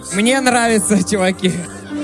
Мне нравится, чуваки.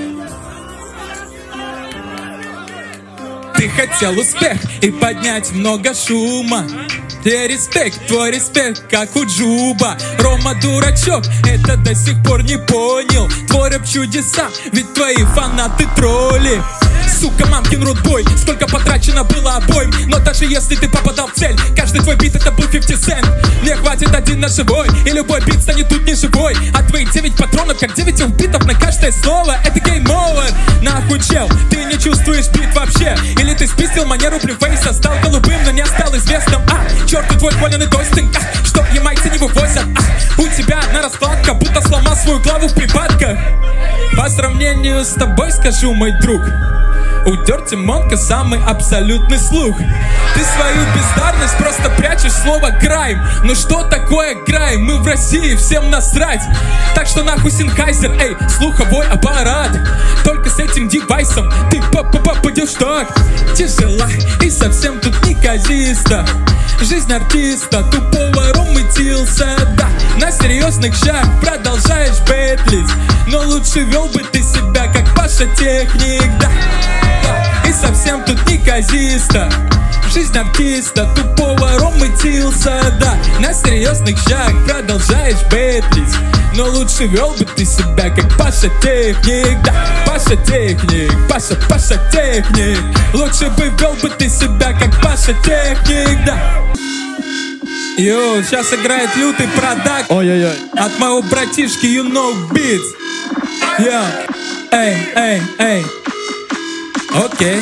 Ты хотел успех и поднять много шума. Тебе респект, твой респект, как у Джуба. Рома дурачок, это до сих пор не понял. Твой рэп чудеса, ведь твои фанаты тролли. Сука, мамкин рудбой, сколько потрачено было обоим. Но даже если ты попадал в цель, каждый твой бит это был 50 Cent. Мне хватит один на живой, и любой бит станет тут не живой. А твои 9 патронов, как 9 битов на каждое слово. Это гейм овер. Нахуй, чел, ты не чувствуешь бит вообще. Или ты спиздил манеру плюфейса, стал голубым, но не стал известным. Черту твой хваленый тостинг, что ямайцы не вывозят. У тебя одна раскладка, будто сломал свою главу в припадках. По сравнению с тобой скажу, мой друг, у Dirty Monk самый абсолютный слух. Ты свою бездарность просто прячешь слово грайм. Ну что такое грайм? Мы в России, всем насрать. Так что нахуй Sennheiser, эй, слуховой аппарат. Только с этим девайсом ты попадешь так. Тяжела и совсем тут неказисто. Жизнь артиста, тупого умытился, да. На серьезных щах продолжаешь бэтлить. Но лучше вел бы ты себя, как Паша Техник, да. И совсем тут неказисто. Жизнь артиста, тупого ромытился, да. На серьезных щах продолжаешь бэтлить. Но лучше вел бы ты себя, как Паша Техник, да. Паша Техник, Паша Техник. Лучше бы вел бы ты себя, как Паша Техник, да. Йоу, сейчас играет лютый продакт. Ой-ой-ой. От моего братишки You Know Beats. Йоу, эй. Окей.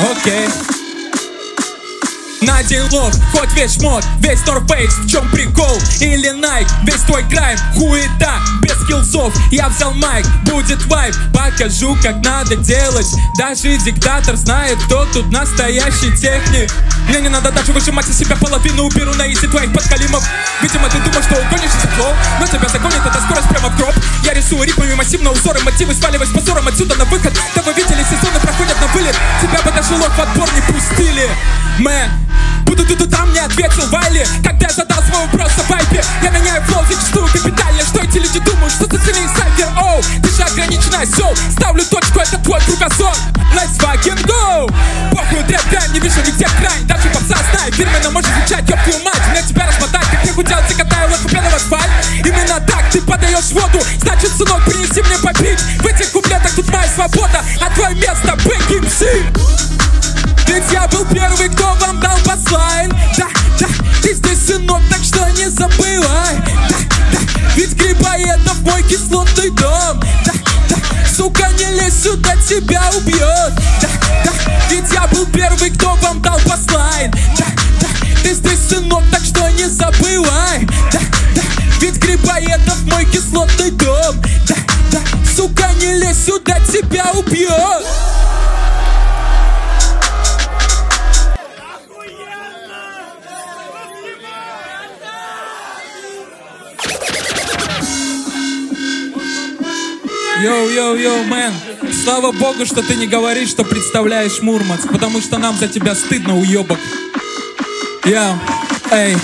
Надень лов, хоть весь шмот, весь North Face, в чем прикол? Или Nike, весь твой грайм, хуета, без скиллсов. Я взял майк, будет вайб, покажу, как надо делать. Даже диктатор знает, кто тут настоящий техник. Мне не надо даже выжимать из себя половину, уберу на изи твоих подкалимов. Видимо, ты думал, что угонишь флоу, но тебя загонит эта скорость прямо в гроб. Я рисую ритмами массивно узоры, мотивы, сваливаясь позором отсюда на выход. Да вы видели, сезоны проходят на вылет. Тебя бы даже лог в отбор не пустили. Мэн, буду там, не ответил Вайли, когда я задал свой вопрос о вайпе. Я меняю флоу зачастую капитально. Что эти люди думают, что за целый сайфер? Оу, ты же ограниченная соу. Ставлю точку, это твой кругозор. Let's fucking go. Похуй, трэп-грайм, не вижу нигде край. Даже попса знает, фирменно может звучать, ёб твою мать. Мне тебя размотать, как нехуй делать, закатаю лодку пену в асфальт. Именно так ты подаешь воду. Значит, сынок, принеси мне попить. В этих куплетах тут моя свобода, а твое место Big MC. Ведь я был первый, кто вам дал баслайн. Да, ты здесь, сынок, так что не забывай. Да, ведь грибоедов мой кислотный дом. Да, сука, не лезь сюда, тебя убьет. Да, ведь я был первый, кто вам дал баслайн. Да, ты здесь, сынок, так что не забывай. Да, ведь грибоедов мой кислотный дом. Да, сука, не лезь сюда, тебя убьет. Йоу, мэн. Слава богу, что ты не говоришь, что представляешь Мурманск, потому что нам за тебя стыдно, уебок. Йоу, эй.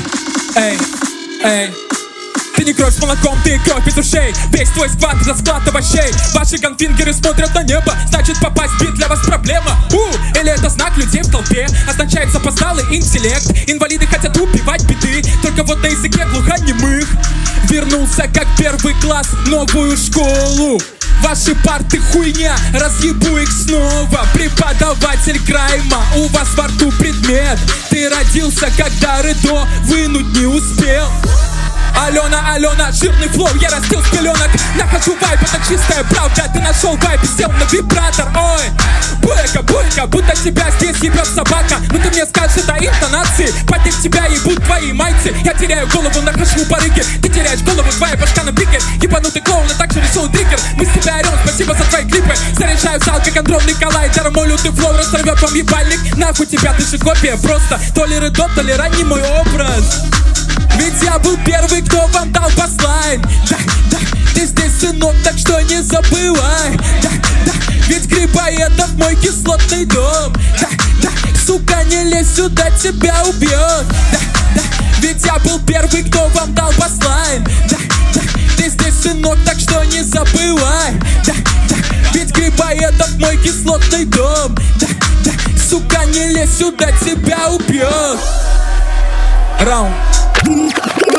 Ты не кровь с молоком, ты кровь из ушей. Весь твой сквад за склад овощей. Ваши ганфингеры смотрят на небо, значит попасть в бит для вас проблема. Или это знак людей в толпе, означает запоздалый интеллект. Инвалиды хотят убивать биты, только вот на языке глухонемых. Вернулся как первый класс в новую школу. Ваши парты хуйня, разъебу их снова. Преподаватель крайма, у вас во рту предмет. Ты родился, когда рыдо вынуть не успел. Алена, жирный флоу, я растил с пеленок. Нахожу вайп, это чистая правда. Ты нашел вайп и сел на вибратор. Ой, бойко, будто тебя здесь ебет собака. Ну ты мне скажешь, это интонации. Подняв тебя ебут твои майцы. Я теряю голову, нахожу барыги. Ты теряешь голову, твоя башка на пике. Ебанутый клоун, а также решил триггер. Мы с тебя орем, спасибо за твои клипы. Заряжаю зал, как андронный коллайдер. Мой лютый флоу разорвет вам ебальник. Нахуй тебя, ты же копия просто. То ли рыдо, то ли ранний мой образ. Ведь я был первый, кто вам дал баслайн. Да, ты здесь, сынок, так что не забывай. Да, ведь грибоедов мой кислотный дом. Да, сука, не лезь сюда, тебя убьет. Да, ведь я был первый, кто вам дал баслайн. Да, ты здесь, сынок, так что не забывай. забывай, да, да, ведь грибоедов мой кислотный дом. Да, да, сука, не лезь сюда, тебя убьет. Раунд.